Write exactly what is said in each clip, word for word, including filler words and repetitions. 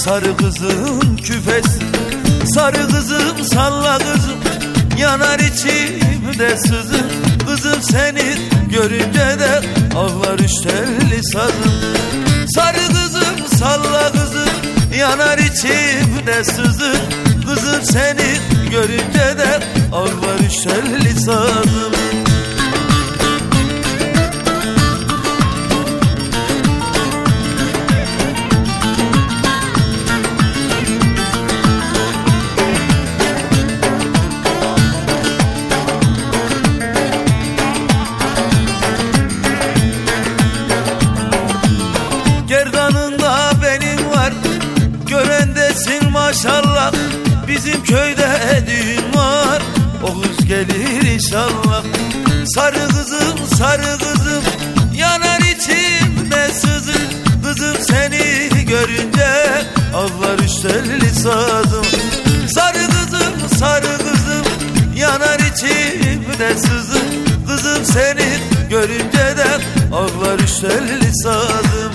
sarı kızım küfesi. Sarı kızım salla kızım, yanar içimde sızım. Kızım seni görünce de ağlar üç telli sazım. Sarı kızım salla kızım, yanar içimde sızım. Kızım seni görünce de ağlar üç telli sazım. Gerdanında benim var, görendesin maşallah. Bizim köyde düğün var, o kız gelir inşallah. Sarı kızım, sarı kızım, yanar içimde sızım. Kızım seni görünce ağlar üç telli sazım. Sarı kızım, sarı kızım, yanar içimde sızım. Kızım seni görünce de ağlar üç telli sazım.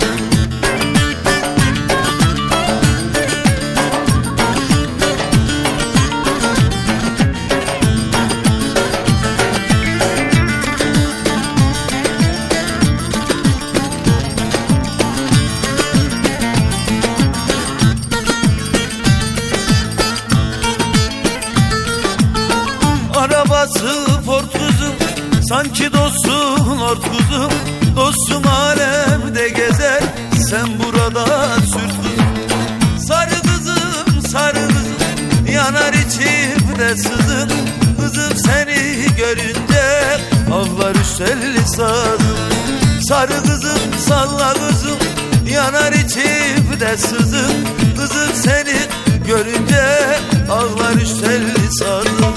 Arabası Ford kuzum, sanki dostsun ort kuzum. Dostum alemde gezer, sen burada sürt kuzum. Sarı kızım, sarı kızım, yanar içimde sızım. Kızım seni görünce ağlar üç telli sazım. Sarı kızım salla kızım, yanar içimde sızım. Kızım seni görünce ağlar üç telli sazım.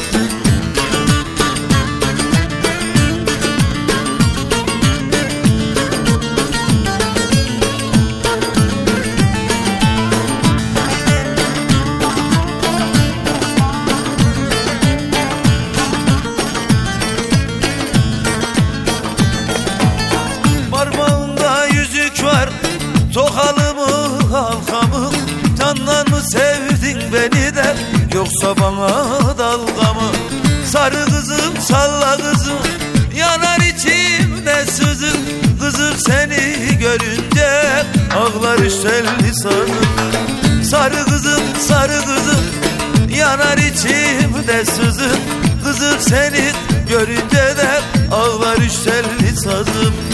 Parmağında yüzük var, tokalı mı halka mı? Candan mı sevdin beni de, yoksa bana dalga mı? Sarı kızım salla kızım, yanar içimde sızım. Kızım seni görünce ağlar üç telli sazım. Sarı kızım, sarı kızım, yanar içimde sızım. Kızım seni görünce de ağlar üç telli sazım.